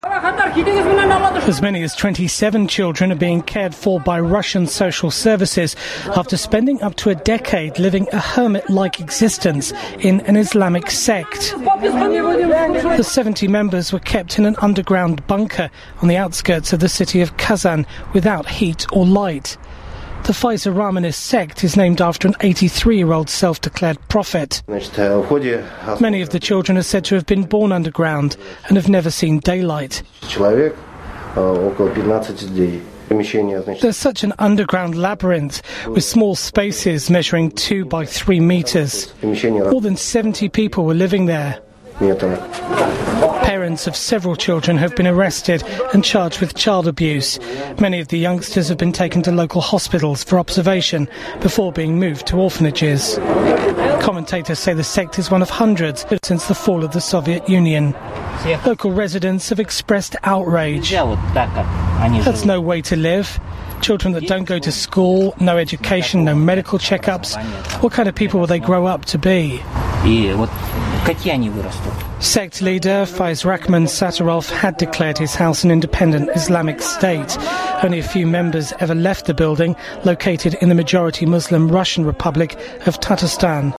As many as 27 children are being cared for by Russian social services after spending up to a decade living a hermit-like existence in an Islamic sect. The 70 members were kept in an underground bunker on the outskirts of the city of Kazan without heat or light. The Faiza Rahmanist sect is named after an 83-year-old self-declared prophet. Many of the children are said to have been born underground and have never seen daylight. There's such an underground labyrinth with small spaces measuring 2 by 3 meters. More than 70 people were living there. Parents of several children have been arrested and charged with child abuse. Many of the youngsters have been taken to local hospitals for observation before being moved to orphanages. Commentators say the sect is one of hundreds since the fall of the Soviet Union. Local residents have expressed outrage. That's no way to live. Children that don't go to school, no education, no medical checkups. What kind of people will they grow up to be? Sect leader Faiz Rahman Sattarov had declared his house an independent Islamic state. Only a few members ever left the building, located in the majority Muslim Russian Republic of Tatarstan.